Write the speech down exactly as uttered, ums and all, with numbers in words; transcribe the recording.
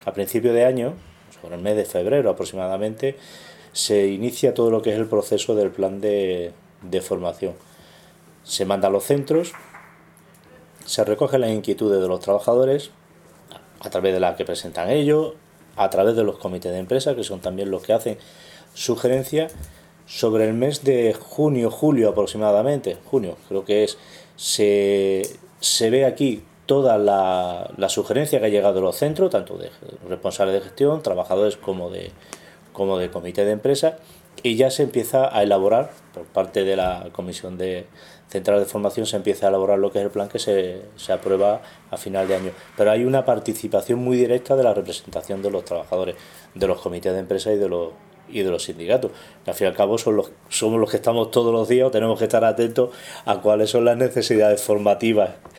A principio de año, sobre el mes de febrero aproximadamente, se inicia todo lo que es el proceso del plan de, de formación. Se manda a los centros, se recogen las inquietudes de los trabajadores a través de las que presentan ellos, a través de los comités de empresa, que son también los que hacen sugerencias. Sobre el mes de junio, julio aproximadamente, junio creo que es, se, se ve aquí toda la, la sugerencia que ha llegado de los centros, tanto de responsables de gestión, trabajadores como de, como de comité de empresa, y ya se empieza a elaborar por parte de la Comisión de Central de Formación, se empieza a elaborar lo que es el plan que se, se aprueba a final de año. Pero hay una participación muy directa de la representación de los trabajadores, de los comités de empresa y de los y de los sindicatos, que al fin y al cabo son los, somos los que estamos todos los días, o tenemos que estar atentos a cuáles son las necesidades formativas